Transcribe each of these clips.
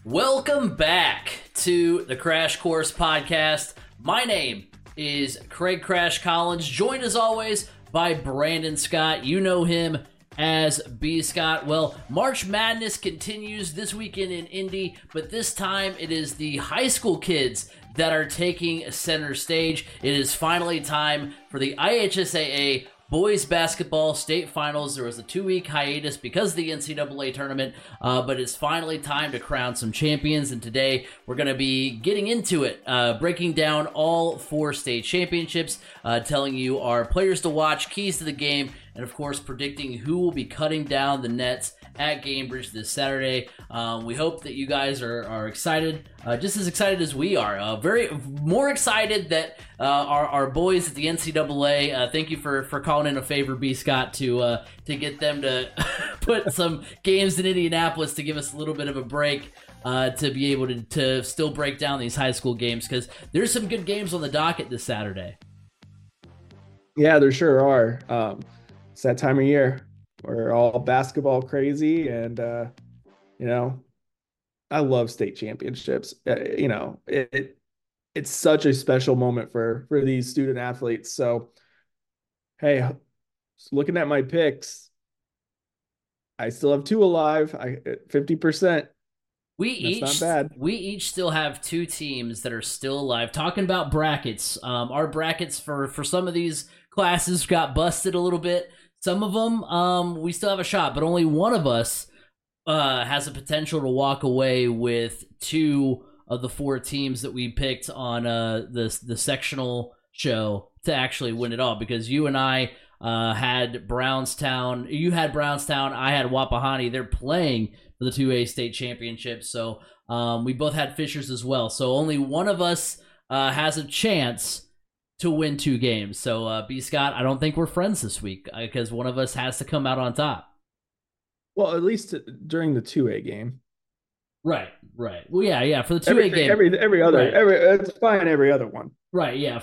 Welcome back to the Crash Course Podcast. My name is Craig Crash Collins, joined as always by Brandon Scott. You know him as B. Scott. Well, March Madness continues this weekend in Indy, but this time it is the high school kids that are taking center stage. It is finally time for the IHSAA Boys Basketball State Finals. There was a 2-week hiatus because of the NCAA tournament, but it's finally time to crown some champions, and today we're going to be getting into it, breaking down all 4 state championships, telling you our players to watch, keys to the game, and of course predicting who will be cutting down the nets at Gainbridge this Saturday. We hope that you guys are excited, just as excited as we are. More excited that our boys at the NCAA. Thank you for calling in a favor, B. Scott, to get them to put some games in Indianapolis to give us a little bit of a break. To be able to still break down these high school games, because there's some good games on the docket this Saturday. Yeah, there sure are. It's that time of year. We're all basketball crazy, and I love state championships. It's such a special moment for these student athletes. So, hey, looking at my picks, I still have 2 alive. 50%. That's not bad. We each still have 2 teams that are still alive. Talking about brackets, our brackets for some of these classes got busted a little bit. Some of them, we still have a shot, but only one of us has the potential to walk away with 2 of the 4 teams that we picked on the sectional show to actually win it all. Because you and I had Brownstown, you had Brownstown, I had Wapahani. They're playing for the 2A state championship, so we both had Fishers as well. So only one of us has a chance to win 2 games. So, B. Scott, I don't think we're friends this week because one of us has to come out on top. Well, at least during the 2A game. Right. Well, yeah. For the 2A game, every other, right. It's fine. Every other one. Right. Yeah.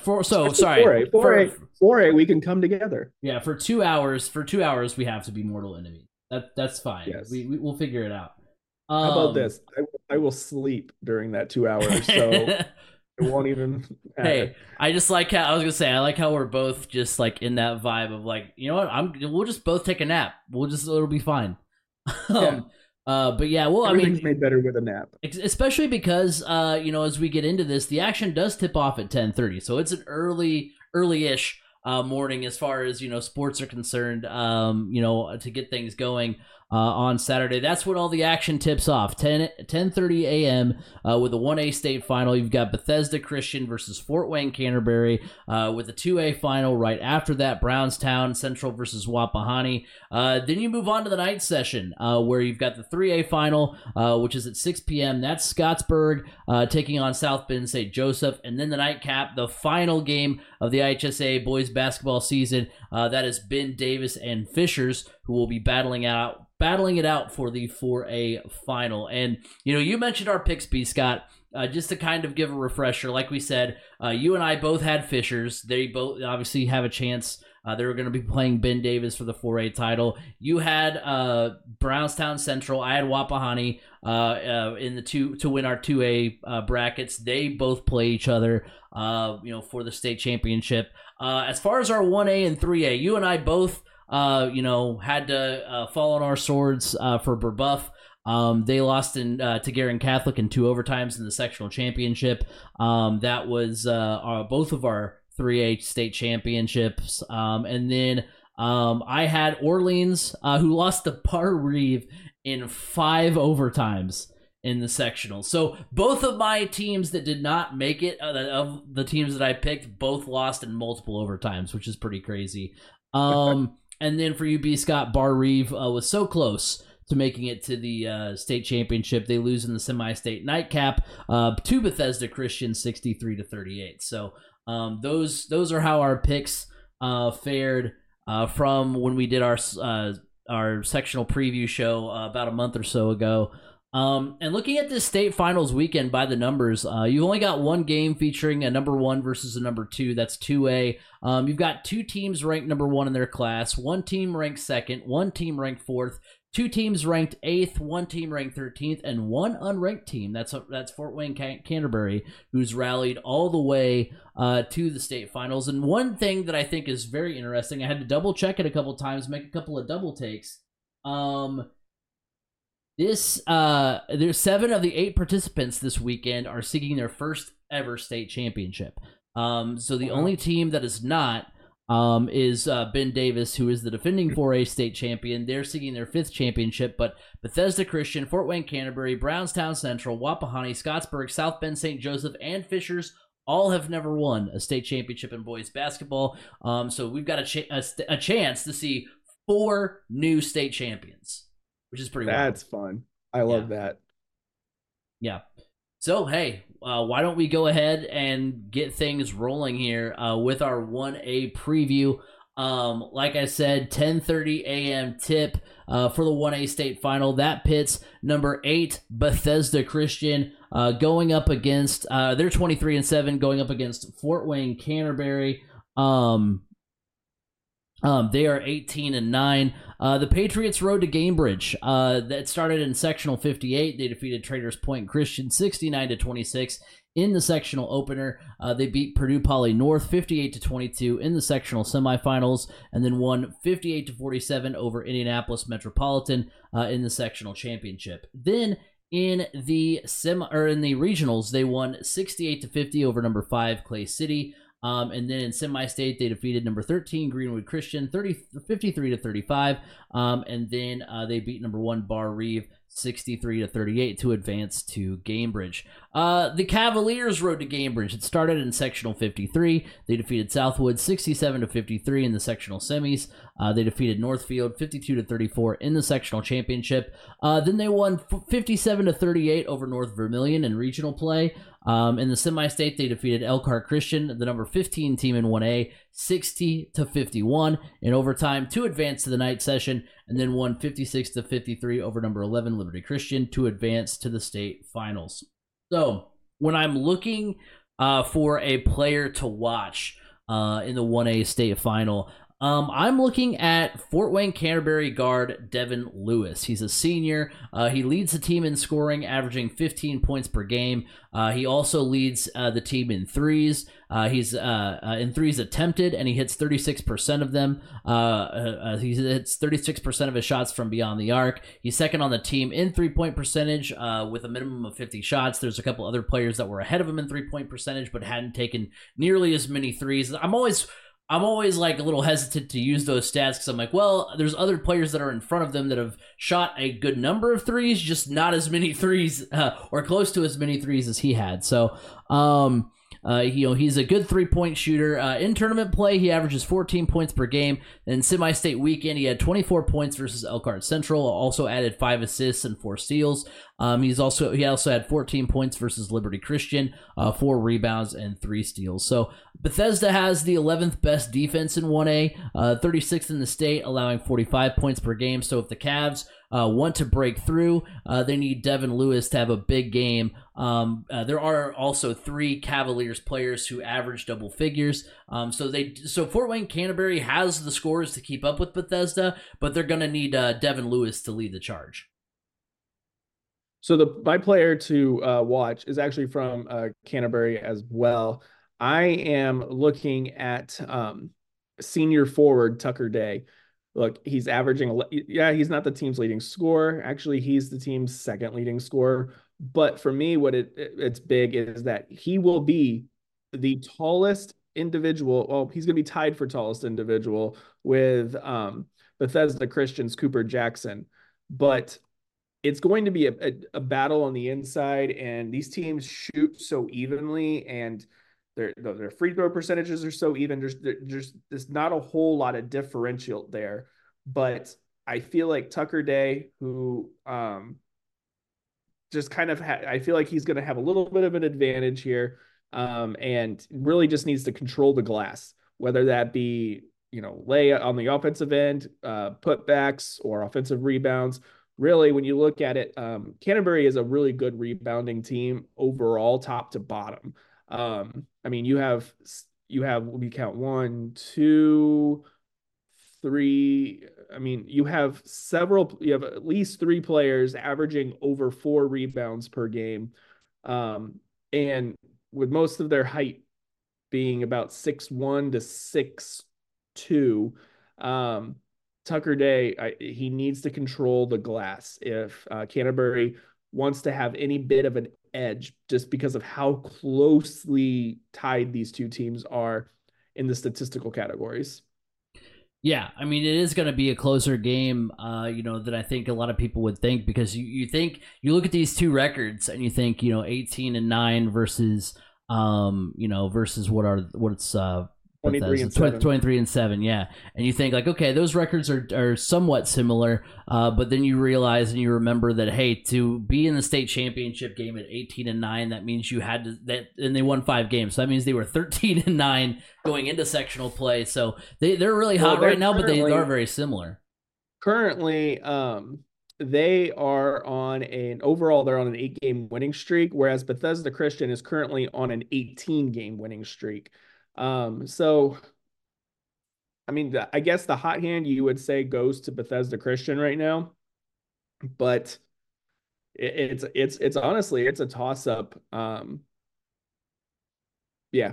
4A, we can come together. Yeah. For 2 hours, we have to be mortal enemies. That's fine. Yes. We'll figure it out. How about this? I will sleep during that 2 hours. So. It won't even matter. Hey, I just like how I like how we're both just like in that vibe of like, you know what, we'll just both take a nap. It'll be fine. Yeah. But yeah, well, everything's made better with a nap. Especially because as we get into this, the action does tip off at 10:30, so it's an early-ish morning as far as sports are concerned. To get things going. On Saturday, that's when all the action tips off. 10:30 a.m. With a 1A state final. You've got Bethesda Christian versus Fort Wayne Canterbury with a 2A final right after that. Brownstown Central versus Wapahani. Then you move on to the night session where you've got the 3A final, which is at 6 p.m. That's Scottsburg taking on South Bend St. Joseph. And then the nightcap, the final game of the IHSA boys basketball season. That is Ben Davis and Fishers, who will be battling it out for the 4A final. And you mentioned our picks, B. Scott. Just to kind of give a refresher, like we said, you and I both had Fishers. They both obviously have a chance. They were going to be playing Ben Davis for the 4A title. You had Brownstown Central. I had Wapahani in the 2 to win our 2A brackets. They both play each other, for the state championship. As far as our 1A and 3A, you and I both had to fall on our swords for Brebeuf. They lost to Garin Catholic in 2 overtimes in the sectional championship. That was both of our 3A state championships. And then I had Orleans, who lost to Bar Reeve in 5 overtimes in the sectional. So both of my teams that did not make it, of the teams that I picked, both lost in multiple overtimes, which is pretty crazy. And then for you, B. Scott, Bar Reeve was so close to making it to the state championship. They lose in the semi-state nightcap to Bethesda Christian 63-38. So those are how our picks fared from when we did our sectional preview show about a month or so ago. And looking at this state finals weekend by the numbers, you've only got one game featuring a number 1 versus a number 2. That's 2A. You've got 2 teams ranked number 1 in their class, 1 team ranked 2nd, 1 team ranked 4th, two teams ranked 8th, one team ranked 13th, and one unranked team. That's Fort Wayne Canterbury, who's rallied all the way to the state finals. And one thing that I think is very interesting, I had to double check it a couple times, make a couple of double takes. There's 7 of the 8 participants this weekend are seeking their first ever state championship. So the only team that is not is Ben Davis, who is the defending 4A state champion. They're seeking their 5th championship, but Bethesda Christian, Fort Wayne Canterbury, Brownstown Central, Wapahani, Scottsburg, South Bend St. Joseph, and Fishers all have never won a state championship in boys basketball. So we've got a chance to see 4 new state champions, which is pretty wild. That's fun. I love that. Yeah. So, hey, why don't we go ahead and get things rolling here with our 1A preview. Like I said, 10:30 a.m. tip for the 1A state final. That pits number 8 Bethesda Christian going up against, they're 23-7, going up against Fort Wayne Canterbury. They are 18-9. The Patriots rode to Gamebridge. That started in sectional 58. They defeated Traders Point Christian 69-26 in the sectional opener. They beat Purdue Poly North 58-22 in the sectional semifinals, and then won 58-47 over Indianapolis Metropolitan in the sectional championship. Then in the regionals, they won 68-50 over number 5 Clay City. And then in semi-state, they defeated number 13 Greenwood Christian 53-35. And then they beat number 1 Bar Reeve 63-38 to advance to Gamebridge. The Cavaliers rode to Gamebridge. It started in sectional 53. They defeated Southwood 67-53 in the sectional semis. They defeated Northfield 52-34 in the sectional championship. Then they won 57-38 over North Vermilion in regional play. In the semi-state, they defeated Elkhart Christian, the number 15 team in 1A, 60-51 in overtime to advance to the night session, and then won 56-53 over number 11 Liberty Christian to advance to the state finals. So when I'm looking for a player to watch in the 1A state final, I'm looking at Fort Wayne Canterbury guard Devin Lewis. He's a senior. He leads the team in scoring, averaging 15 points per game. He also leads the team in threes. He's in threes attempted, and he hits 36% of them. He hits 36% of his shots from beyond the arc. He's second on the team in three-point percentage with a minimum of 50 shots. There's a couple other players that were ahead of him in three-point percentage, but hadn't taken nearly as many threes. I'm always like a little hesitant to use those stats because I'm like, well, there's other players that are in front of them that have shot a good number of threes, just not as many threes or close to as many threes as he had. So, he's a good three-point shooter. In tournament play, he averages 14 points per game. In semi-state weekend, he had 24 points versus Elkhart Central. Also added 5 assists and 4 steals. He also had 14 points versus Liberty Christian, 4 rebounds and 3 steals. So Bethesda has the 11th best defense in 1A, 36th in the state, allowing 45 points per game. So if the Cavs want to break through, they need Devin Lewis to have a big game. There are also 3 Cavaliers players who average double figures. So Fort Wayne Canterbury has the scores to keep up with Bethesda, but they're going to need Devin Lewis to lead the charge. So my player to watch is actually from Canterbury as well. I am looking at senior forward Tucker Day. Look, he's averaging, he's not the team's leading scorer. Actually, he's the team's second leading scorer. But for me, what it's big is that he will be the tallest individual. Well, he's going to be tied for tallest individual with Bethesda Christian's Cooper Jackson. But it's going to be a battle on the inside, and these teams shoot so evenly, and their free throw percentages are so even. There's not a whole lot of differential there, but I feel like Tucker Day, who just kind of I feel like he's going to have a little bit of an advantage here, and really just needs to control the glass, whether that be lay on the offensive end, putbacks, or offensive rebounds. Really, when you look at it, Canterbury is a really good rebounding team overall, top to bottom. I mean, you have we count 1, 2, 3, I mean, you have at least three players averaging over 4 rebounds per game. And with most of their height being about 6'1" to 6'2", Tucker Day, he needs to control the glass if Canterbury wants to have any bit of an edge, just because of how closely tied these two teams are in the statistical categories. Yeah, I mean it is going to be a closer game, than I think a lot of people would think, because you look at these two records and you think 18-9 versus versus what's 23 and Bethesda 7. 23 and 7, yeah, and you think like, okay, those records are somewhat similar, but then you realize and you remember that, hey, to be in the state championship game at 18-9, that means you had to and they won 5 games, so that means they were 13-9 going into sectional play, so they're really hot right now, but they are very similar. Currently, they are on they're on an 8-game winning streak, whereas Bethesda Christian is currently on an 18-game winning streak. So I mean, I guess the hot hand you would say goes to Bethesda Christian right now, but it's honestly, it's a toss up. Yeah,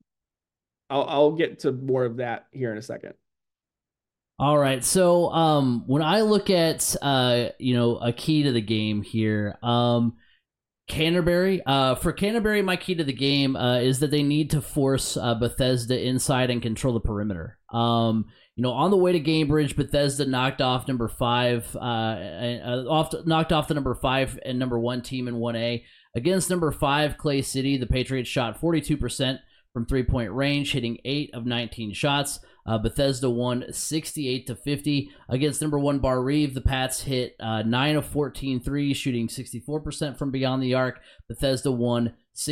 I'll get to more of that here in a second. All right. So when I look at a key to the game here, Canterbury, for Canterbury, my key to the game is that they need to force Bethesda inside and control the perimeter. On the way to Cambridge, Bethesda knocked off number 5, knocked off the number 5 and number 1 team in 1A. Against number 5, Clay City, the Patriots shot 42% from 3-point range, hitting 8 of 19 shots. Bethesda won 68-50 against number 1 Bar Reeve. The Pats hit 9 of 14 threes, shooting 64% from beyond the arc. Bethesda won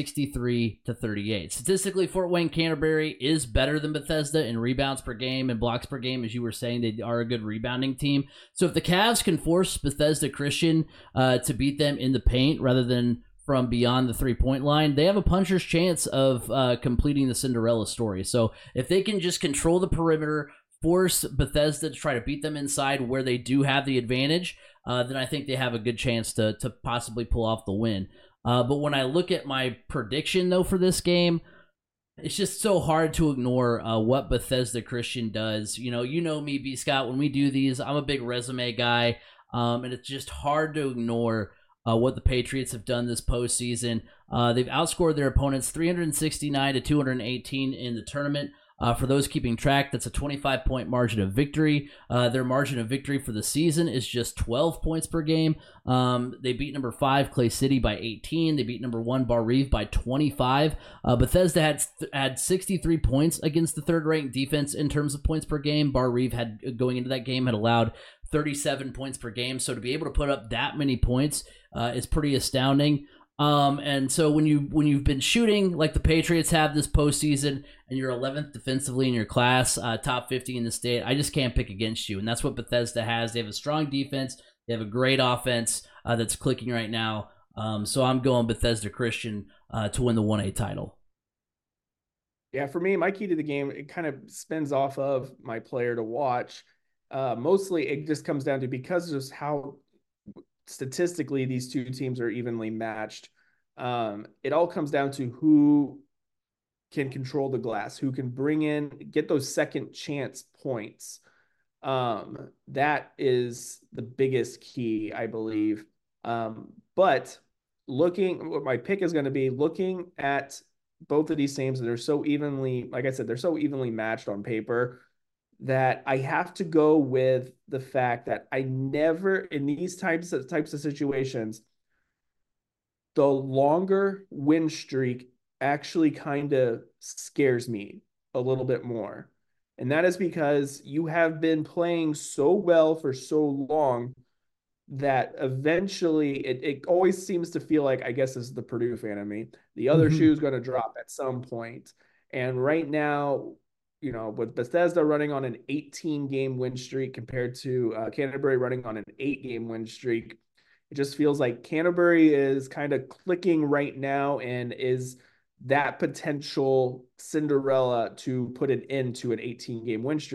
63-38. Statistically, Fort Wayne Canterbury is better than Bethesda in rebounds per game and blocks per game. As you were saying, they are a good rebounding team. So if the Cavs can force Bethesda Christian to beat them in the paint rather than from beyond the 3-point line, they have a puncher's chance of completing the Cinderella story. So if they can just control the perimeter, force Bethesda to try to beat them inside where they do have the advantage, then I think they have a good chance to possibly pull off the win. But when I look at my prediction, though, for this game, it's just so hard to ignore what Bethesda Christian does. You know me, B. Scott, when we do these, I'm a big resume guy, and it's just hard to ignore what the Patriots have done this postseason. They've outscored their opponents 369-218 in the tournament. For those keeping track, that's a 25-point margin of victory. Their margin of victory for the season is just 12 points per game. They beat number 5, Clay City, by 18. They beat number 1, Bar Reeve, by 25. Bethesda had 63 points against the third-ranked defense in terms of points per game. Bar Reeve going into that game, had allowed 37 points per game. So to be able to put up that many points is pretty astounding. And so when you've been shooting like the Patriots have this postseason, and you're 11th defensively in your class, top 50 in the state, I just can't pick against you. And that's what Bethesda has. They have a strong defense. They have a great offense that's clicking right now. So I'm going Bethesda Christian to win the 1A title. Yeah, for me, my key to the game, it kind of spins off of my player to watch. Mostly it just comes down to, because of just how statistically these two teams are evenly matched. It all comes down to who can control the glass, who can get those second chance points. That is the biggest key, I believe. But what my pick is going to be, looking at both of these teams that are so evenly, like I said, they're so evenly matched on paper, that I have to go with the fact that I never, in these types of situations, the longer win streak actually kind of scares me a little bit more. And that is because you have been playing so well for so long that eventually it always seems to feel like, I guess this is the Purdue fan in me, the other shoe is going to drop at some point. And right now, with Bethesda running on an 18-game win streak compared to Canterbury running on an 8-game win streak, it just feels like Canterbury is kind of clicking right now and is that potential Cinderella to put an end to an 18-game win streak.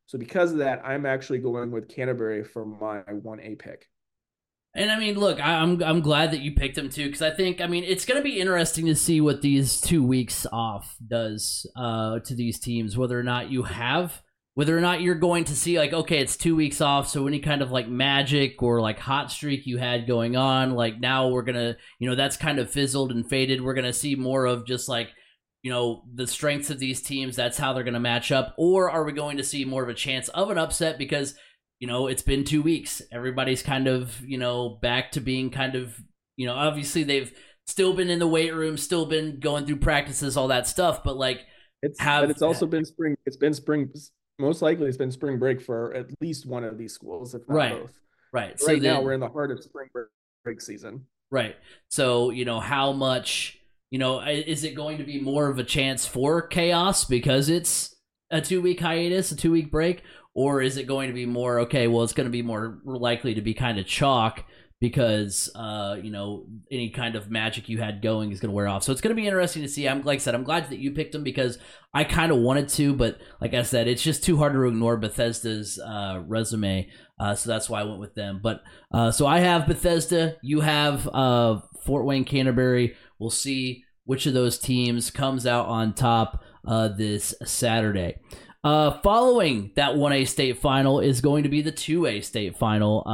So because of that, I'm actually going with Canterbury for my 1A pick. And I mean, look, I'm glad that you picked them too, because I think, I mean, it's going to be interesting to see what these 2 weeks off does to these teams, whether or not you're going to see like, okay, it's 2 weeks off, so any kind of like magic or like hot streak you had going on, like now we're gonna, that's kind of fizzled and faded. We're gonna see more of just like, the strengths of these teams. That's how they're gonna match up, or are we going to see more of a chance of an upset because it's been 2 weeks. Everybody's kind of, back to being kind of, obviously they've still been in the weight room, still been going through practices, all that stuff. But like, it's also been spring. It's been spring. Most likely, it's been spring break for at least one of these schools, if not right, both. right. So now we're in the heart of spring break season. Right. So how much, is it going to be more of a chance for chaos because it's a 2 week hiatus, a 2 week break? Or is it going to be more, okay, well, it's going to be more likely to be kind of chalk because, any kind of magic you had going is going to wear off. So it's going to be interesting to see. Like I said, I'm glad that you picked them because I kind of wanted to, but like I said, it's just too hard to ignore Bethesda's resume. So that's why I went with them. But so I have Bethesda. You have Fort Wayne Canterbury. We'll see which of those teams comes out on top this Saturday. Following that 1A state final is going to be the 2A state final,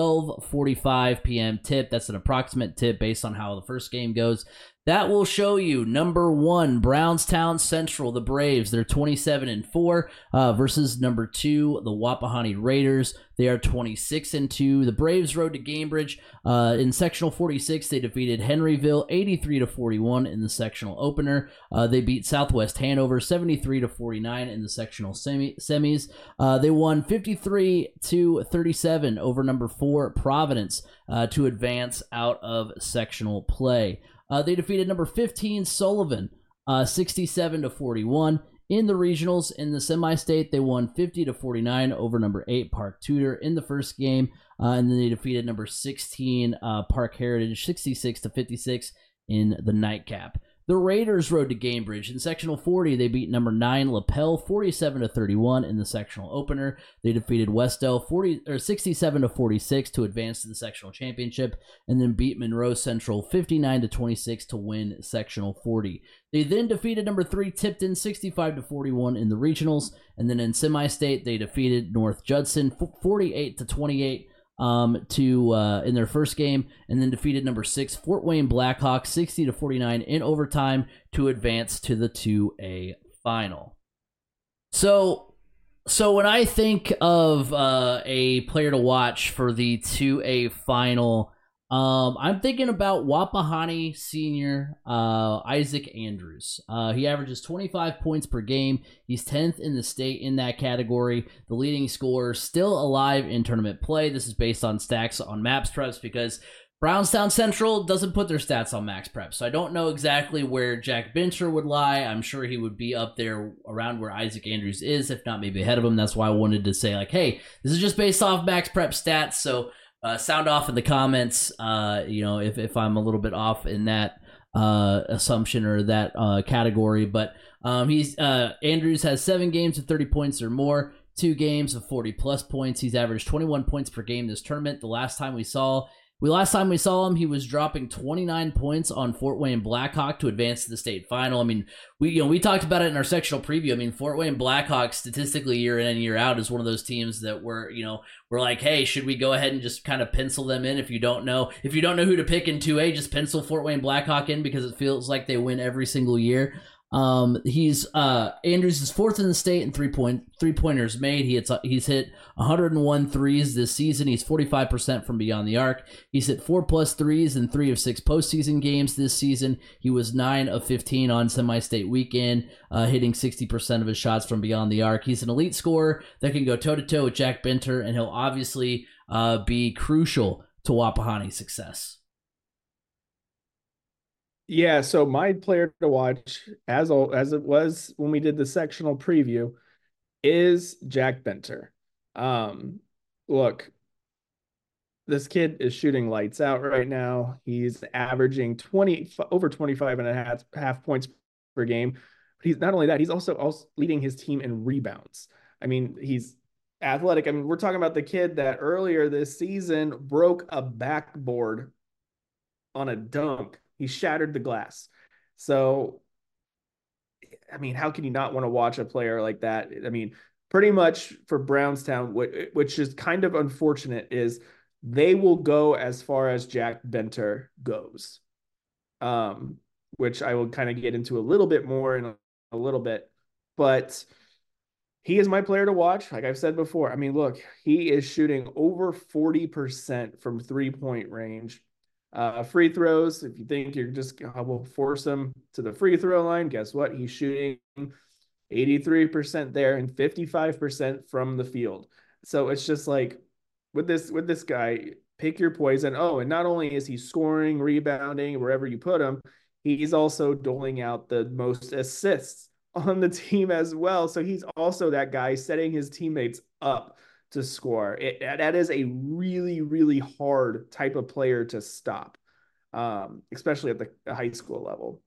12:45 p.m. tip. That's an approximate tip based on how the first game goes. That will show you number 1, Brownstown Central, the Braves. They're 27-4 versus number 2, the Wapahani Raiders. They are 26-2. The Braves rode to Cambridge in sectional 46. They defeated Henryville 83-41 in the sectional opener. They beat Southwest Hanover 73-49 in the sectional semis. They won 53-37 over number 4, Providence, to advance out of sectional play. They defeated number 15, Sullivan, 67-41. In the regionals, in the semi-state, they won 50-49 over number 8, Park Tudor in the first game. And then they defeated number 16, Park Heritage, 66-56 in the nightcap. The Raiders rode to Cambridge. In sectional 40, they beat number 9, Lapel, 47-31 in the sectional opener. They defeated Westdale 67-46 to advance to the sectional championship, and then beat Monroe Central 59-26 to win sectional 40. They then defeated number 3, Tipton, 65-41 in the regionals, and then in semi-state, they defeated North Judson 48-28 in their first game, and then defeated number 6, Fort Wayne Blackhawks, 60-49 in overtime to advance to the 2A final. So when I think of a player to watch for the 2A final, I'm thinking about Wapahani senior Isaac Andrews. He averages 25 points per game. He's 10th in the state in that category. The leading scorer, still alive in tournament play. This is based on stacks on Maps Preps because Brownstown Central doesn't put their stats on Max Prep. So I don't know exactly where Jack Bincher would lie. I'm sure he would be up there around where Isaac Andrews is, if not maybe ahead of him. That's why I wanted to say, like, hey, this is just based off Max Prep stats. So sound off in the comments, if I'm a little bit off in that assumption or that category. But Andrews has 7 games of 30 points or more, 2 games of 40-plus points. He's averaged 21 points per game this tournament. The last time we saw him, he was dropping 29 points on Fort Wayne Blackhawk to advance to the state final. I mean, we talked about it in our sectional preview. I mean, Fort Wayne Blackhawk statistically year in and year out is one of those teams that we're like, hey, should we go ahead and just kind of pencil them in? If you don't know who to pick in 2A, just pencil Fort Wayne Blackhawk in because it feels like they win every single year. Andrews is 4th in the state in three-pointers made. He's hit 101 threes this season. He's 45% from beyond the arc. He's hit 4+ threes in 3 of 6 postseason games this season. He was 9 of 15 on semi-state weekend, hitting 60% of his shots from beyond the arc. He's an elite scorer that can go toe-to-toe with Jack Binter, and he'll obviously be crucial to Wapahani's success. Yeah, so my player to watch, as it was when we did the sectional preview, is Jack Binter. Look, this kid is shooting lights out right now. He's averaging over 25 and a half points per game. But he's not only that, he's also leading his team in rebounds. I mean, he's athletic. I mean, we're talking about the kid that earlier this season broke a backboard on a dunk. He shattered the glass. So, I mean, how can you not want to watch a player like that? I mean, pretty much for Brownstown, which is kind of unfortunate, is they will go as far as Jack Benter goes, um, which I will kind of get into a little bit more in a little bit. But he is my player to watch. Like I've said before, I mean, look, he is shooting over 40% from 3-point range. Free throws, if you think you're just, will force him to the free throw line, guess what? He's shooting 83% there and 55% from the field. So it's just like with this guy, pick your poison. Oh, and not only is he scoring, rebounding, wherever you put him, he's also doling out the most assists on the team as well. So he's also that guy setting his teammates up to score. That is a really, really hard type of player to stop, especially at the high school level.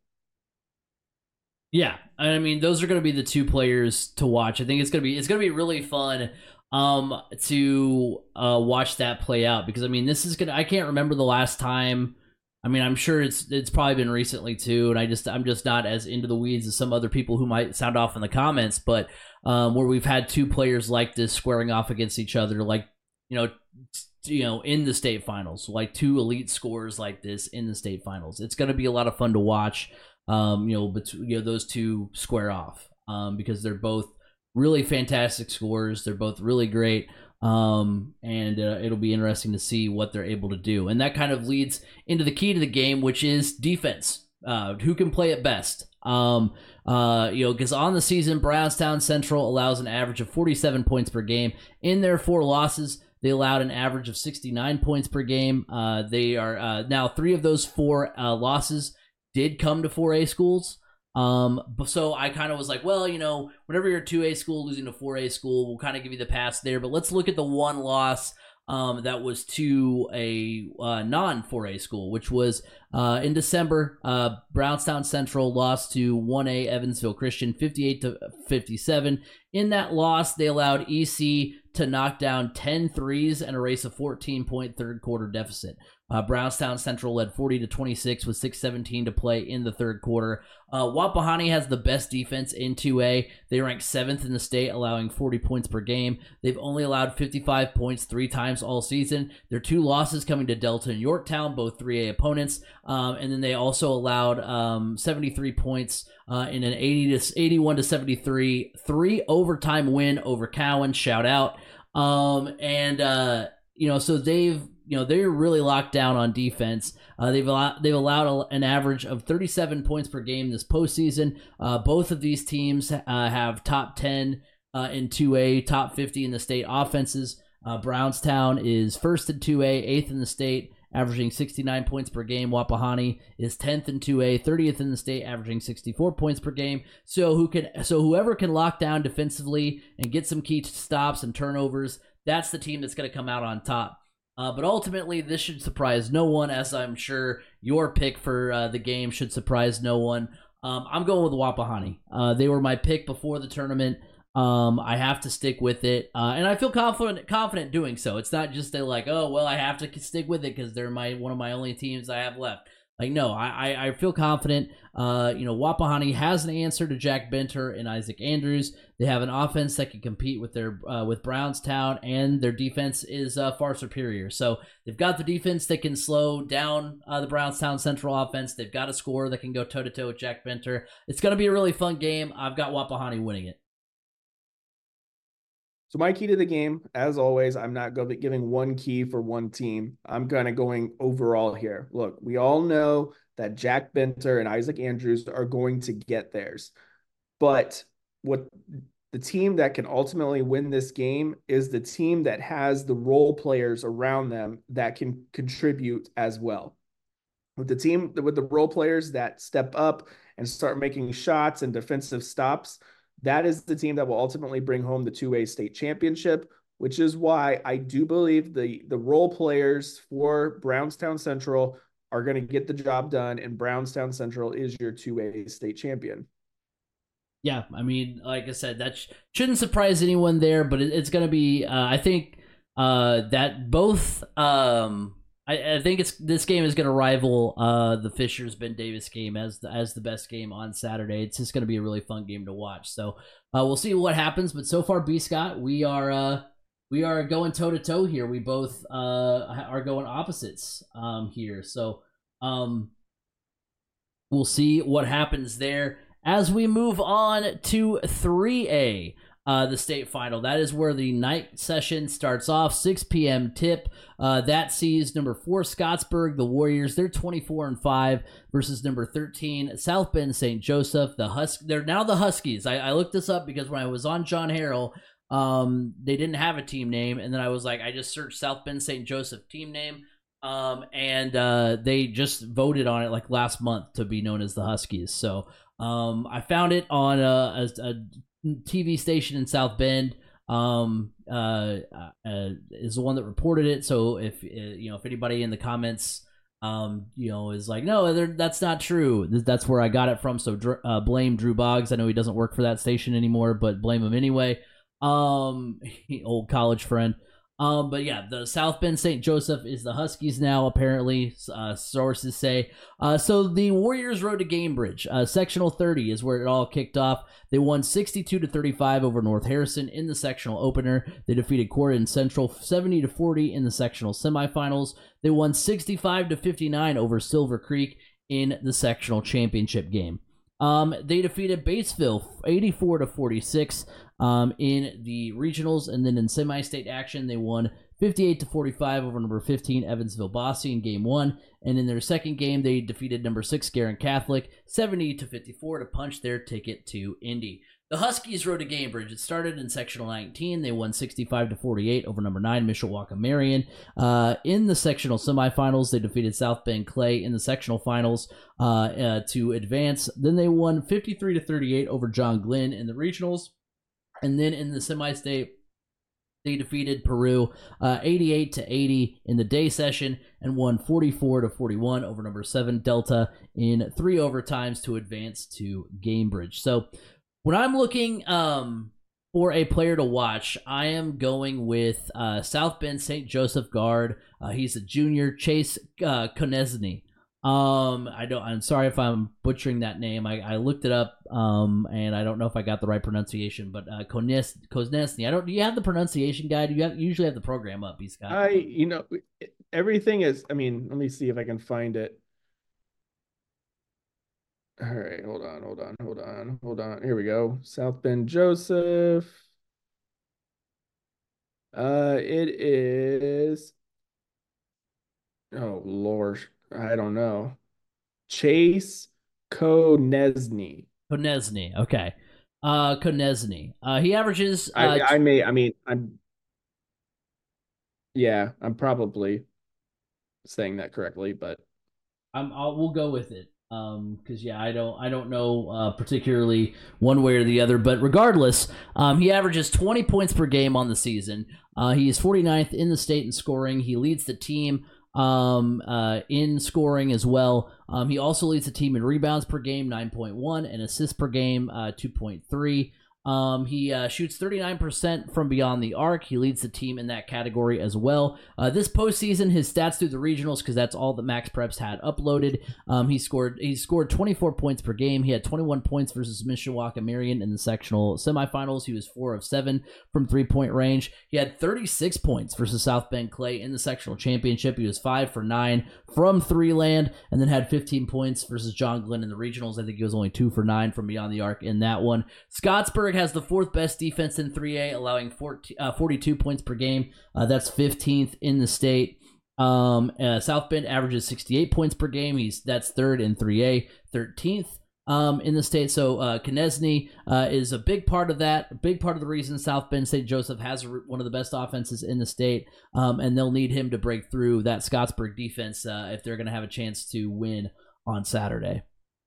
Yeah, I mean those are going to be the two players to watch. I think it's going to be really fun to watch that play out because I mean this is gonna I can't remember the last time. I mean I'm sure it's probably been recently too, and I'm just not as into the weeds as some other people who might sound off in the comments, but where we've had two players like this squaring off against each other, like you know in the state finals, like two elite scorers like this in the state finals. It's going to be a lot of fun to watch. Those two square off because they're both really fantastic scorers. They're both really great. And it'll be interesting to see what they're able to do. And that kind of leads into the key to the game, which is defense. Who can play it best? Because on the season, Brownstown Central allows an average of 47 points per game. In their 4 losses, they allowed an average of 69 points per game. They are now 3 of those 4 losses did come to 4A schools. So I kind of was like, well, whenever you're a 2A school losing to 4A school, we'll kind of give you the pass there. But let's look at the one loss that was to a non-4A school, which was in December. Brownstown Central lost to 1A Evansville Christian 58-57. In that loss, they allowed EC to knock down 10 threes and erase a 14-point third quarter deficit. Brownstown Central led 40-26 with 6:17 to play in the third quarter. Wapahani has the best defense in 2A. They rank 7th in the state, allowing 40 points per game. They've only allowed 55 points 3 times all season. Their 2 losses coming to Delta and Yorktown, both 3A opponents. And then they also allowed 73 points in an 81-73 3 overtime win over Cowan. Shout out. So they're really locked down on defense. They've allowed an average of 37 points per game this postseason. Both of these teams have top 10 in 2A, top 50 in the state offenses. Brownstown is first in 2A, 8th in the state, averaging 69 points per game. Wapahani is 10th in 2A, 30th in the state, averaging 64 points per game. So whoever can lock down defensively and get some key stops and turnovers, that's the team that's going to come out on top. But ultimately, this should surprise no one, as I'm sure your pick for the game should surprise no one. I'm going with Wapahani. They were my pick before the tournament. I have to stick with it, and I feel confident doing so. It's not just like, oh well, I have to stick with it because they're one of my only teams I have left. Like, no, I feel confident. Wapahani has an answer to Jack Benter and Isaac Andrews. They have an offense that can compete with with Brownstown, and their defense is far superior. So they've got the defense that can slow down the Brownstown Central offense. They've got a scorer that can go toe-to-toe with Jack Benter. It's going to be a really fun game. I've got Wapahani winning it. So my key to the game, as always, I'm not giving one key for one team. I'm kind of going overall here. Look, we all know that Jack Benter and Isaac Andrews are going to get theirs. But what the team that can ultimately win this game is the team that has the role players around them that can contribute as well. With the role players that step up and start making shots and defensive stops, that is the team that will ultimately bring home the 2A state championship, which is why I do believe the role players for Brownstown Central are going to get the job done, and Brownstown Central is your 2A state champion. Yeah, I mean, like I said, that shouldn't surprise anyone there, but it's going to be. I think that both. I think this game is going to rival the Fishers Ben Davis game as the best game on Saturday. It's just going to be a really fun game to watch. So we'll see what happens. But so far, B Scott, we are going toe to toe here. We both are going opposites here. So we'll see what happens there as we move on to 3A, the state final. That is where the night session starts off, 6 p.m. tip. That sees number 4 Scottsburg, the Warriors. They're 24-5 versus number 13 South Bend St. Joseph. They're now the Huskies. I looked this up because when I was on John Harrell, they didn't have a team name, and then I was like, I just searched South Bend St. Joseph team name. And they just voted on it like last month to be known as the Huskies. So I found it on a TV station in South Bend. Is the one that reported it. So if if anybody in the comments is like, no, that's not true, that's where I got it from. So blame Drew Boggs. I know he doesn't work for that station anymore, but blame him anyway. Old college friend. But yeah, the South Bend St. Joseph is the Huskies now, apparently, sources say. So the Warriors rode to Gamebridge. Sectional 30 is where it all kicked off. They won 62-35 over North Harrison in the sectional opener. They defeated Corydon Central 70-40 in the sectional semifinals. They won 65-59 over Silver Creek in the sectional championship game. They defeated Batesville 84-46 in the regionals, and then in semi-state action, they won 58-45 over number 15 Evansville Bosse in game 1, and in their second game, they defeated number 6 Garrett Catholic 70-54 to punch their ticket to Indy. The Huskies rode to Gamebridge. It started in sectional 19. They won 65-48 over number 9 Mishawaka Marion. In the sectional semifinals, they defeated South Bend Clay in the sectional finals to advance. Then they won 53-38 over John Glenn in the regionals. And then in the semi-state, they defeated Peru 88-80 in the day session and won 44-41 over number 7 Delta in 3 overtimes to advance to Gamebridge. So when I'm looking for a player to watch, I am going with South Bend St. Joseph guard. He's a junior, Chase Konesny. I'm sorry if I'm butchering that name. I looked it up, and I don't know if I got the right pronunciation, but Konesny. Do you have the pronunciation guide? You usually have the program up, Scott. Everything is. I mean, let me see if I can find it. All right, hold on. Here we go. South Bend Joseph. It is. Oh Lord, I don't know. Chase Konesny. Konesny, okay. Konesny. He averages. I'm probably saying that correctly, but we'll go with it. Because I don't know particularly one way or the other, but regardless, he averages 20 points per game on the season. He is 49th in the state in scoring. He leads the team in scoring as well. He also leads the team in rebounds per game, 9.1, and assists per game, 2.3. He shoots 39% from beyond the arc. He leads the team in that category as well. This postseason, his stats through the regionals, because that's all that Max Preps had uploaded. He scored 24 points per game. He had 21 points versus Mishawaka Marion in the sectional semifinals. He was 4 of 7 from 3-point range. He had 36 points versus South Bend Clay in the sectional championship. He was 5 for 9 from 3 land, and then had 15 points versus John Glenn in the regionals. I think he was only 2 for 9 from beyond the arc in that one. Scottsburg has the 4th best defense in 3A, allowing 42 points per game. That's 15th in the state. South Bend averages 68 points per game. That's 3rd in 3A, 13th in the state. So Konesny is a big part of that, a big part of the reason South Bend St. Joseph has one of the best offenses in the state, and they'll need him to break through that Scottsburg defense if they're going to have a chance to win on Saturday.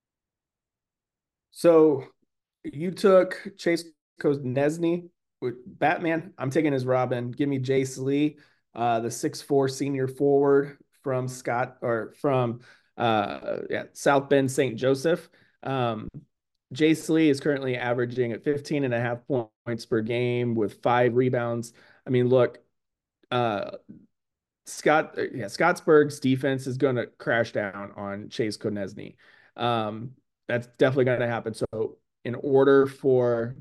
So you took Chase Konesny with Batman. I'm taking his Robin. Give me Jace Lee, the 6'4" senior forward from South Bend St. Joseph. Jace Lee is currently averaging at 15 and a half points per game with 5 rebounds. I mean, look, uh, Scottsburg's defense is going to crash down on Chase Konechny. That's definitely going to happen. So, in order for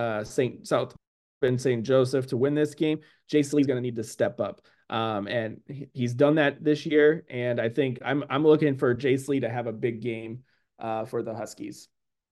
South Bend St. Joseph to win this game, Jace Lee's going to need to step up. And he's done that this year. And I think I'm looking for Jace Lee to have a big game for the Huskies.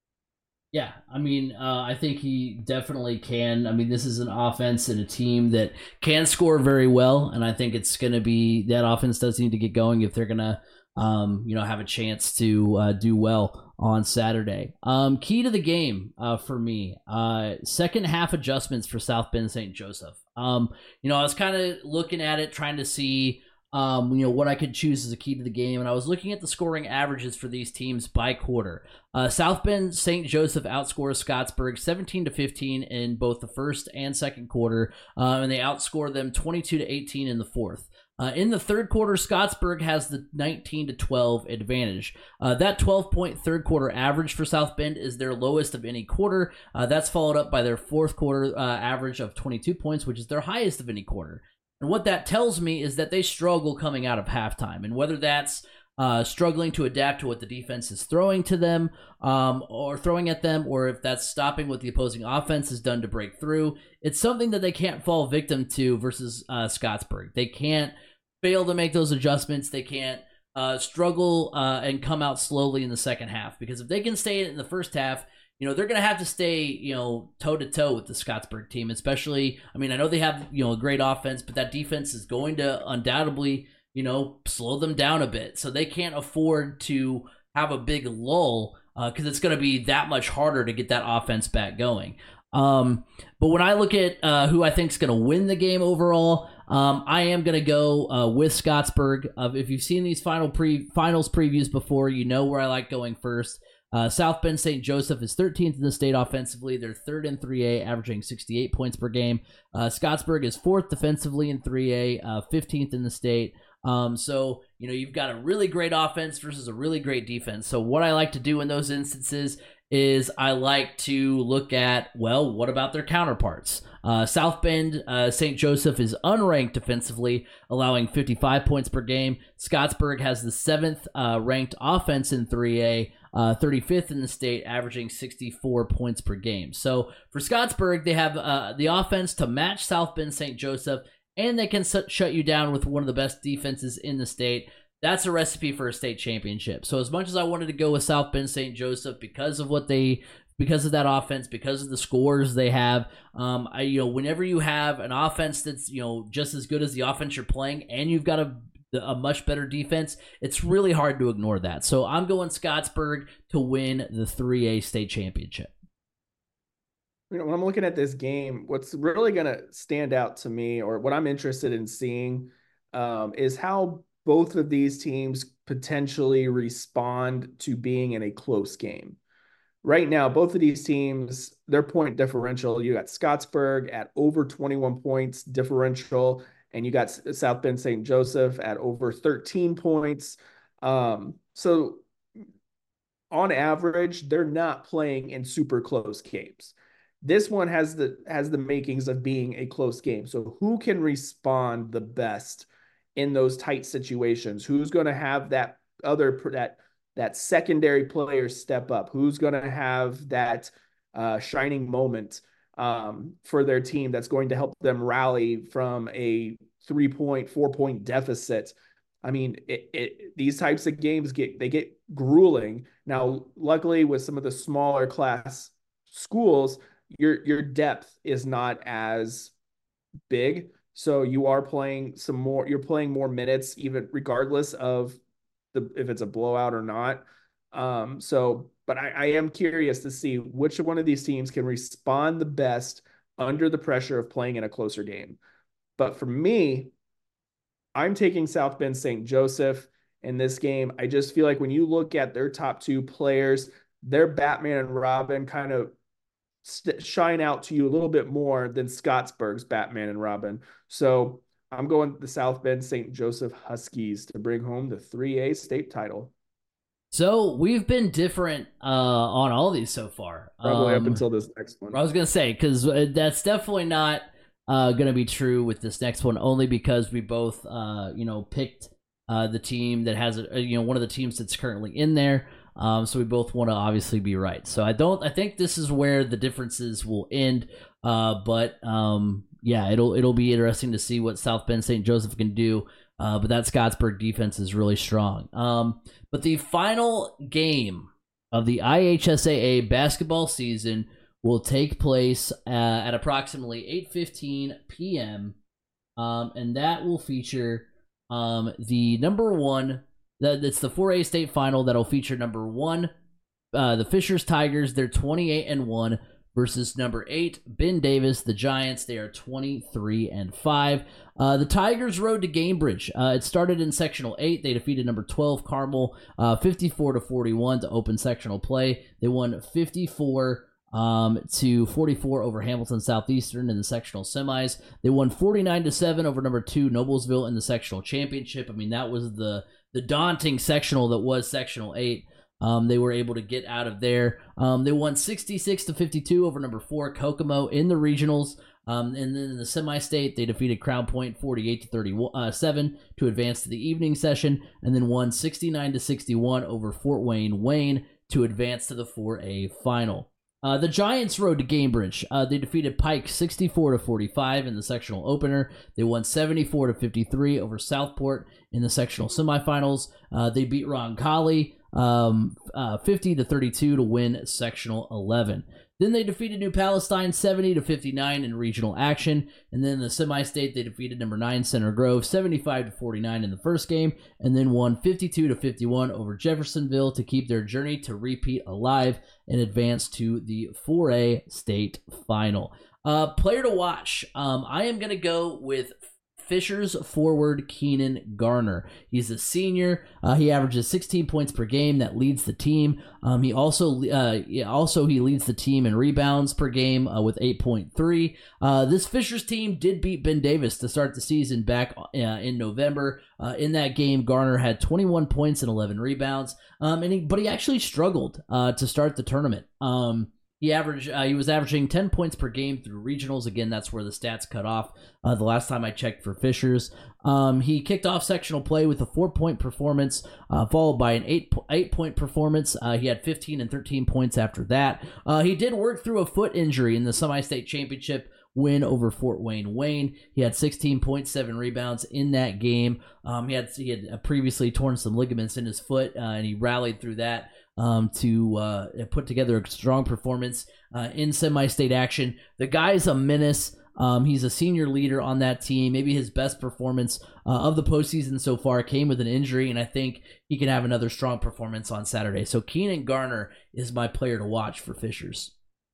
Yeah, I mean, I think he definitely can. I mean, this is an offense and a team that can score very well, and I think it's going to be that offense does need to get going if they're going to, have a chance to do well on Saturday. Key to the game for me, second half adjustments for South Bend St. Joseph. I was kind of looking at it, trying to see what I could choose as a key to the game. And I was looking at the scoring averages for these teams by quarter. South Bend St. Joseph outscores Scottsburg 17-15 in both the first and second quarter, and they outscore them 22-18 in the fourth. In the third quarter, Scottsburg has the 19-12 advantage. That 12-point third quarter average for South Bend is their lowest of any quarter. That's followed up by their fourth quarter average of 22 points, which is their highest of any quarter. And what that tells me is that they struggle coming out of halftime. And whether that's struggling to adapt to what the defense is throwing to them or throwing at them, or if that's stopping what the opposing offense has done to break through, it's something that they can't fall victim to versus Scottsburg. They can't fail to make those adjustments. They can't struggle and come out slowly in the second half. Because if they can stay in the first half, they're going to have to stay, toe-to-toe with the Scottsburg team, especially, I mean, I know they have, a great offense, but that defense is going to undoubtedly, slow them down a bit. So they can't afford to have a big lull because it's going to be that much harder to get that offense back going. But when I look at who I think is going to win the game overall, I am going to go with Scottsburg. If you've seen these finals previews before, you know where I like going first. South Bend St. Joseph is 13th in the state offensively. They're third in 3A, averaging 68 points per game. Scottsburg is fourth defensively in 3A, 15th in the state. So, you've got a really great offense versus a really great defense. So what I like to do in those instances is I like to look at, well, what about their counterparts? South Bend St. Joseph is unranked defensively, allowing 55 points per game. Scottsburg has the 7th ranked offense in 3A, 35th in the state, averaging 64 points per game. So for Scottsburg, they have the offense to match South Bend St. Joseph, and they can shut you down with one of the best defenses in the state. That's a recipe for a state championship. So as much as I wanted to go with South Bend St. Joseph because of that offense, because of the scores they have, whenever you have an offense that's just as good as the offense you're playing, and you've got a much better defense, it's really hard to ignore that. So I'm going Scottsburg to win the 3A state championship. When I'm looking at this game, what's really going to stand out to me, or what I'm interested in seeing, is how both of these teams potentially respond to being in a close game. Right now, both of these teams, their point differential, you got Scottsburg at over 21 points differential, and you got South Bend St. Joseph at over 13 points. So on average, they're not playing in super close games. This one has the makings of being a close game. So who can respond the best in those tight situations? Who's going to have that secondary player step up? Who's going to have that shining moment for their team that's going to help them rally from a 3-point, 4-point deficit? I mean, these types of games get grueling. Now, luckily, with some of the smaller class schools, your depth is not as big, so you're playing more minutes, even regardless of if it's a blowout or not. But I am curious to see which one of these teams can respond the best under the pressure of playing in a closer game. But for me, I'm taking South Bend St. Joseph in this game. I just feel like when you look at their top two players, their Batman and Robin kind of shine out to you a little bit more than Scottsburg's Batman and Robin. So I'm going the South Bend St. Joseph Huskies to bring home the 3A state title. So we've been different on all these so far. Probably up until this next one. I was gonna say because that's definitely not gonna be true with this next one, only because we both picked the team that has one of the teams that's currently in there. So we both want to obviously be right. So I think this is where the differences will end. But yeah, it'll be interesting to see what South Bend St. Joseph can do. But that Scottsburg defense is really strong. But the final game of the IHSAA basketball season will take place at approximately 8:15 p.m. And that will feature the number one. It's the 4A state final that'll feature number one, the Fishers Tigers. They're 28-1 versus number 8 Ben Davis, the Giants. They are 23-5. The Tigers rode to Gamebridge. It started in sectional 8. They defeated number 12 Carmel 54-41 to open sectional play. They won 54 to 44 over Hamilton Southeastern in the sectional semis. They won 49-7 over number 2 Noblesville in the sectional championship. I mean, that was the daunting sectional that was sectional 8. They were able to get out of there. They won 66-52 over number 4 Kokomo in the regionals. And then in the semi-state, they defeated Crown Point 48-37 to advance to the evening session, and then won 69-61 over Fort Wayne to advance to the 4A final. The Giants rode to Gamebridge. They defeated Pike 64-45 in the sectional opener. They won 74-53 over Southport in the sectional semifinals. They beat Roncalli 50-32 to win sectional 11. Then they defeated New Palestine 70-59 in regional action, and then in the semi-state they defeated number 9 Center Grove 75-49 in the first game, and then won 52-51 over Jeffersonville to keep their journey to repeat alive and advance to the 4A state final. Player to watch. I am going to go with Fishers forward Keenan Garner. He's a senior. He averages 16 points per game. That leads the team. He also he leads the team in rebounds per game with 8.3. This Fishers team did beat Ben Davis to start the season back in November. In that game, Garner had 21 points and 11 rebounds. But he actually struggled to start the tournament. He was averaging 10 points per game through regionals. Again, that's where the stats cut off the last time I checked for Fishers. He kicked off sectional play with a 4-point performance, followed by an 8-point performance. He had 15 and 13 points after that. He did work through a foot injury in the semi-state championship win over Fort Wayne. He had 16.7 rebounds in that game. He had previously torn some ligaments in his foot, and he rallied through that to put together a strong performance in semi-state action. The guy's a menace. He's a senior leader on that team. Maybe his best performance of the postseason so far came with an injury, and I think he can have another strong performance on Saturday. So Keenan Garner is my player to watch for Fishers.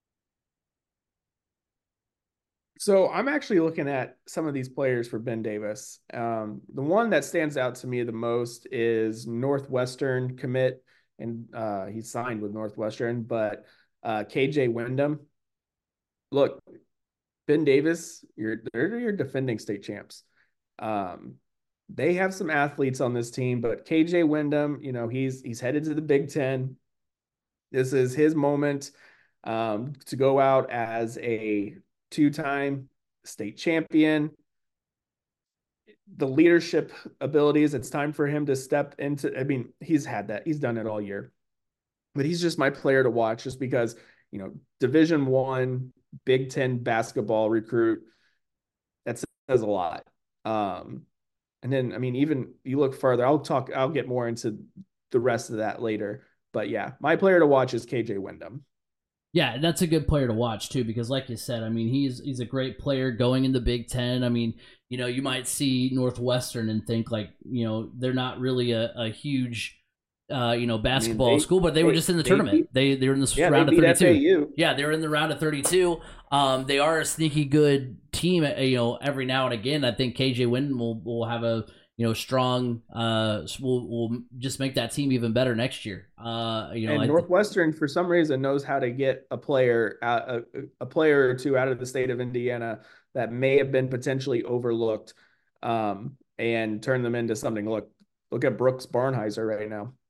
So I'm actually looking at some of these players for Ben Davis. The one that stands out to me the most is Northwestern commit, and he signed with Northwestern, but KJ Wyndham. Look, Ben Davis, they're your defending state champs. They have some athletes on this team, but KJ Wyndham, he's headed to the Big Ten. This is his moment to go out as a 2-time state champion. The leadership abilities, it's time for him to step into, I mean, he's had that. He's done it all year. But he's just my player to watch just because, Division I, Big Ten basketball recruit, that says a lot. And then, I mean, even you look further, I'll get more into the rest of that later. But yeah, my player to watch is KJ Wyndham. Yeah, that's a good player to watch too, because like you said, I mean, he's a great player going in the Big Ten. I mean, you might see Northwestern and think like, they're not really a huge, basketball school, but they were just in the tournament. They were in the round of 32. Yeah, they were in the round of 32. They are a sneaky good team. Every now and again, I think KJ Wyndham will have a strong. Will just make that team even better next year. And Northwestern, for some reason, knows how to get a player or two out of the state of Indiana that may have been potentially overlooked, and turn them into something. Look at Brooks Barnheiser right now.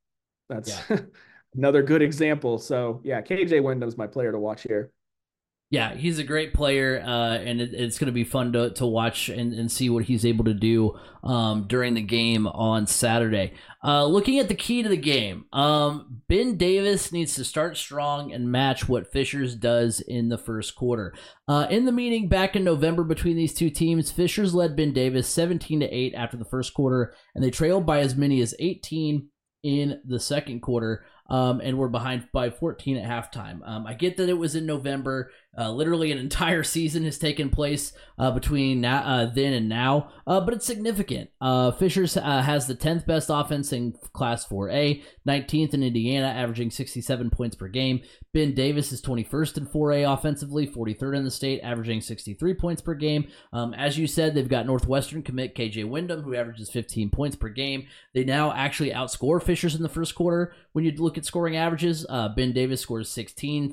That's Yeah. another good example. So yeah, KJ Wyndham's my player to watch here. Yeah, he's a great player, and it's going to be fun to watch and see what he's able to do during the game on Saturday. Looking at the key to the game, Ben Davis needs to start strong and match what Fishers does in the first quarter. In the meeting back in November between these two teams, Fishers led Ben Davis 17-8 after the first quarter, and they trailed by as many as 18 in the second quarter. And we're behind by 14 at halftime. I get that it was in November. Literally an entire season has taken place between then and now, but it's significant. Fishers has the 10th best offense in Class 4A, 19th in Indiana, averaging 67 points per game. Ben Davis is 21st in 4A offensively, 43rd in the state, averaging 63 points per game. As you said, they've got Northwestern commit KJ Wyndham, who averages 15 points per game. They now actually outscore Fishers in the first quarter. When you look at scoring averages, Ben Davis scores 16,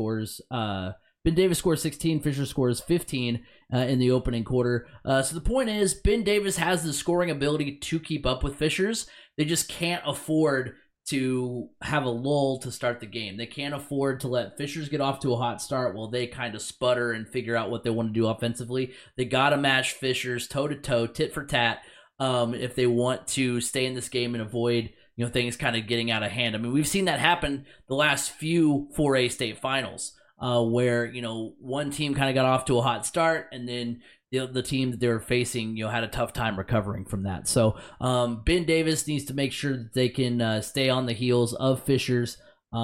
Ben Davis scores 16, Fisher scores 15 in the opening quarter. So the point is, Ben Davis has the scoring ability to keep up with Fishers. They just can't afford to have a lull to start the game. They can't afford to let Fishers get off to a hot start while they kind of sputter and figure out what they want to do offensively. They got to match Fishers toe-to-toe, tit for tat, if they want to stay in this game and avoid things kind of getting out of hand. I mean, we've seen that happen the last few 4A state finals. Where one team kind of got off to a hot start, and then the team that they were facing had a tough time recovering from that. So Ben Davis needs to make sure that they can stay on the heels of Fishers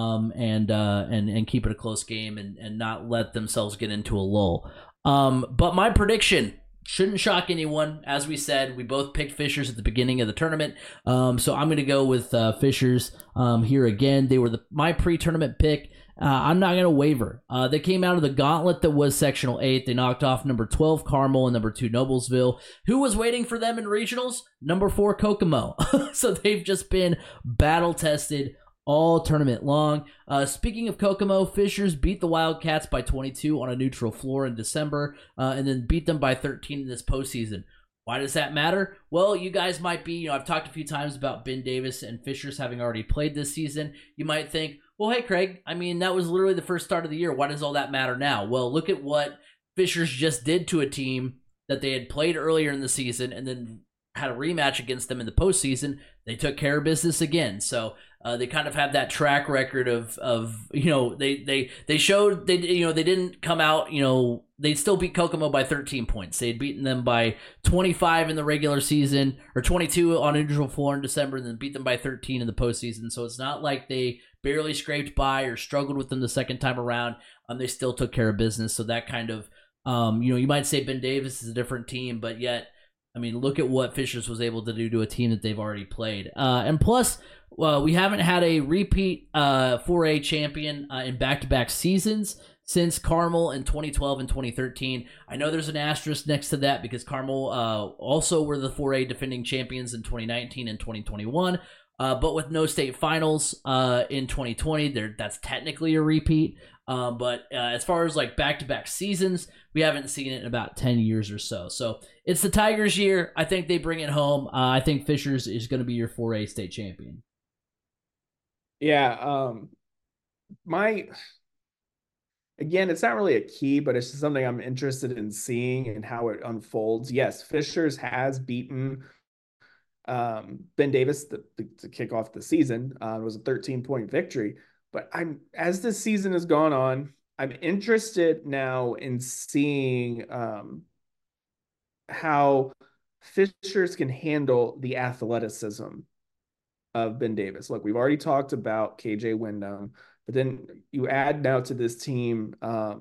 and keep it a close game and not let themselves get into a lull. But my prediction shouldn't shock anyone. As we said, we both picked Fishers at the beginning of the tournament. So I'm going to go with Fishers here again. They were my pre-tournament pick. I'm not going to waver. They came out of the gauntlet that was Sectional 8. They knocked off number 12 Carmel and number 2 Noblesville. Who was waiting for them in regionals? Number 4 Kokomo. So they've just been battle-tested all tournament long. Speaking of Kokomo, Fishers beat the Wildcats by 22 on a neutral floor in December, and then beat them by 13 in this postseason. Why does that matter? Well, you guys might be, I've talked a few times about Ben Davis and Fishers having already played this season. You might think, well, hey, Craig, I mean, that was literally the first start of the year. Why does all that matter now? Well, look at what Fishers just did to a team that they had played earlier in the season and then had a rematch against them in the postseason. They took care of business again. So they kind of have that track record of they showed they didn't come out, they still beat Kokomo by 13 points. They had beaten them by 25 in the regular season or 22 on neutral floor in December and then beat them by 13 in the postseason. So it's not like they barely scraped by or struggled with them the second time around. They still took care of business. So that kind of, you might say Ben Davis is a different team, but yet, I mean, look at what Fishers was able to do to a team that they've already played. And plus, we haven't had a repeat 4A champion in back-to-back seasons since Carmel in 2012 and 2013. I know there's an asterisk next to that because Carmel also were the 4A defending champions in 2019 and 2021. But with no state finals in 2020, that's technically a repeat. But as far as like back-to-back seasons, we haven't seen it in about 10 years or so. So it's the Tigers' year. I think they bring it home. I think Fishers is going to be your 4A state champion. Yeah. Again, it's not really a key, but it's just something I'm interested in seeing and how it unfolds. Yes, Fishers has beaten Ben Davis to kick off the season. It was a 13-point victory. But as this season has gone on, I'm interested now in seeing how Fishers can handle the athleticism of Ben Davis. Look, we've already talked about KJ Wyndham, but then you add now to this team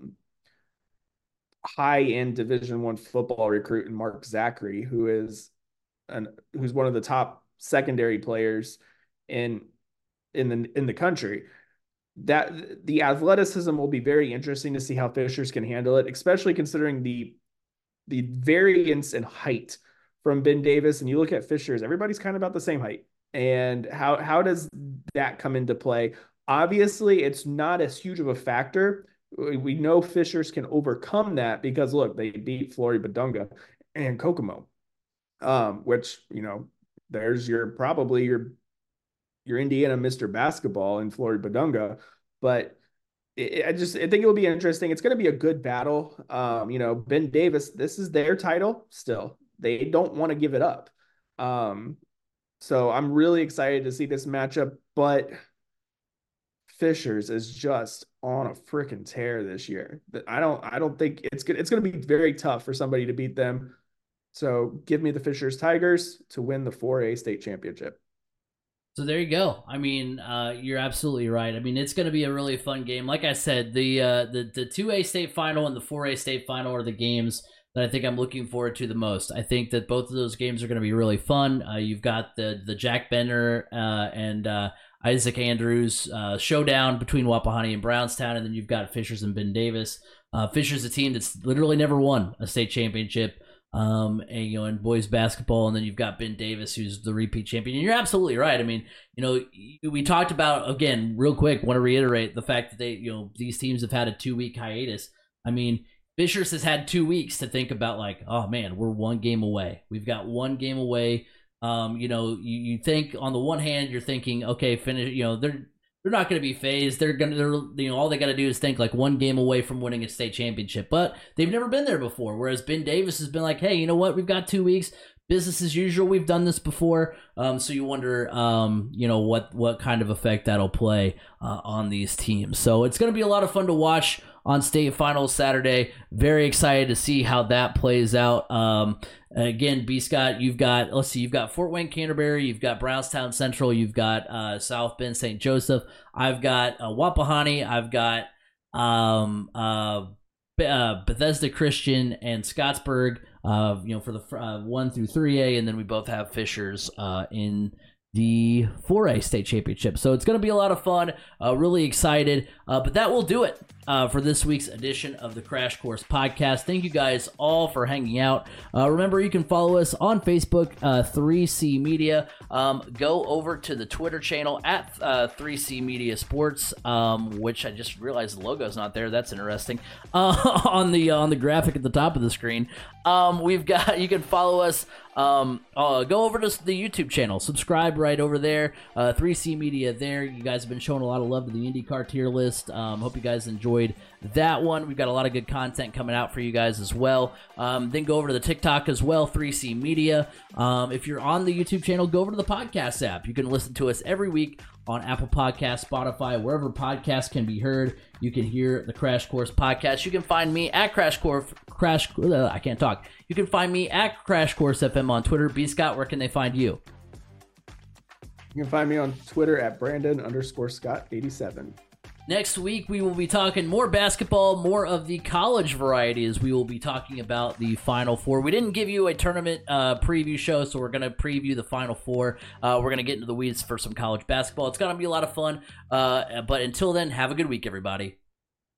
high-end Division I football recruit in Mark Zachary, who's one of the top secondary players in the country. That the athleticism will be very interesting to see how Fishers can handle it, especially considering the variance in height from Ben Davis. And you look at Fishers, everybody's kind of about the same height. And how does that come into play? Obviously, it's not as huge of a factor. We know Fishers can overcome that because look, they beat Flory Badunga and Kokomo, which there's probably your your Indiana Mr. Basketball in Flory Badunga, but I think it'll be interesting. It's going to be a good battle. Ben Davis, this is their title still. They don't want to give it up. So I'm really excited to see this matchup, but Fishers is just on a freaking tear this year. I don't think it's good. It's going to be very tough for somebody to beat them. So give me the Fishers Tigers to win the 4A state championship. So there you go. I mean, you're absolutely right. I mean, it's going to be a really fun game. Like I said, the 2A state final and the 4A state final are the games that I think I'm looking forward to the most. I think that both of those games are going to be really fun. You've got the Jack Benner and Isaac Andrews showdown between Wapahani and Brownstown, and then you've got Fishers and Ben Davis. Fishers, a team that's literally never won a state championship. In boys basketball, and then you've got Ben Davis, who's the repeat champion. And you're absolutely right. I mean, we talked about, again, real quick, want to reiterate the fact that these teams have had a 2-week hiatus. I mean, Fishers has had 2 weeks to think about, like, oh man, we're 1 game away. We've got 1 game away. You think on the one hand, you're thinking, okay, finish. They're not going to be phased. All they got to do is think like 1 game away from winning a state championship. But they've never been there before. Whereas Ben Davis has been like, hey, you know what? We've got 2 weeks. Business as usual. We've done this before. So you wonder, what kind of effect that'll play on these teams. So it's going to be a lot of fun to watch on state finals Saturday. Very excited to see how that plays out. Again, B. Scott, you've got Fort Wayne Canterbury, you've got Brownstown Central, you've got South Bend St. Joseph. I've got Wapahani, I've got Bethesda Christian and Scottsburg. For the 1 through 3A, and then we both have Fishers in the 4A state championship. So it's going to be a lot of fun. Really excited. But that will do it for this week's edition of the Crash Course Podcast. Thank you guys all for hanging out. Remember, you can follow us on Facebook, 3C Media. Go over to the Twitter channel at 3C Media Sports, which I just realized the logo's not there. That's interesting. On the graphic at the top of the screen. You can follow us. Go over to the YouTube channel. Subscribe right over there. 3C Media there. You guys have been showing a lot of love to the IndyCar tier list. Hope you guys enjoyed that one. We've got a lot of good content coming out for you guys as well. Then go over to the TikTok as well, 3C Media. If you're on the YouTube channel, go over to the podcast app. You can listen to us every week on Apple Podcasts, Spotify, wherever podcasts can be heard. You can hear the Crash Course Podcast. You can find me at I can't talk. You can find me at Crash Course FM on Twitter. B. Scott, where can they find you? You can find me on Twitter at Brandon_Scott87. Next week, we will be talking more basketball, more of the college variety, as we will be talking about the Final Four. We didn't give you a tournament preview show, so we're going to preview the Final Four. We're going to get into the weeds for some college basketball. It's going to be a lot of fun. But until then, have a good week, everybody.